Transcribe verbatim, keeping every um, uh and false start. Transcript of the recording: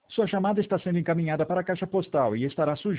Sua chamada está sendo encaminhada para a caixa postal e estará sujeita